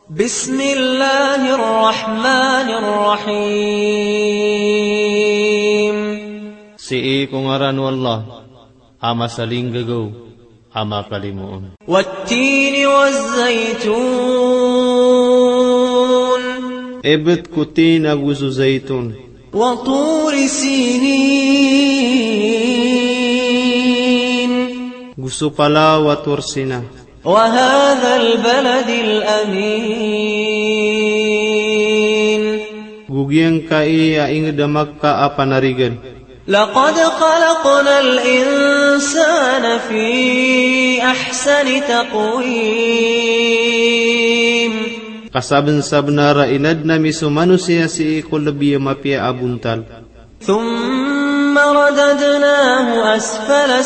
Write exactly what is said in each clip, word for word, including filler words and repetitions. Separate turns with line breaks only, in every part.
Bismillahirrahmanirrahim.
Si kung ngaran wallah, ama saling gagaw, ama kalimuon.
Wattini wazzaytun.
Ebet kutin agusu zaytun.
Wa turi sinin.
Gusu pala wa tursina.
Wa hadzal baladil amin.
Gugyang kai aing damak ka apa narigan.
Laqad khalaqnal insana fi ahsani taqwim.
Kasaben sabnara inad na miso manusia si ko lebih mapia abuntal.
Thumma radadnahu asfala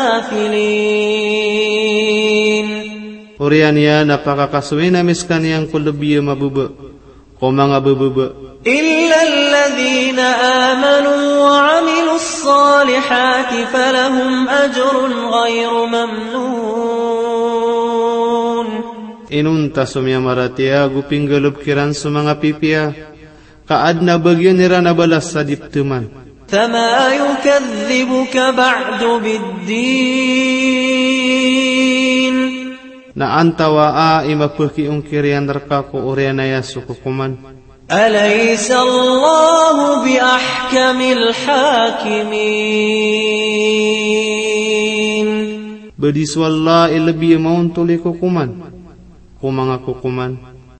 safilin.
Urian ya napakakasuin na miskan yang ko lebih mabube. Ko mga bebebe.
Illa alladhina amanu wa amilus salihati falahum ajrun ghairu mamnun.
Inunta sumya maratia guping gelub kiran sumanga pipia. Kaad na bagyan nira na balas sa diptuman.
Fama yukadhibuka ba'du biddin.
Na antawa a imapulki ungkirian darka ko urianaya sukukuman.
Alaysa Allahu bi ahkamil hakimin.
Badiswallah ilabih mauntuli kukuman. Kumanga kukuman.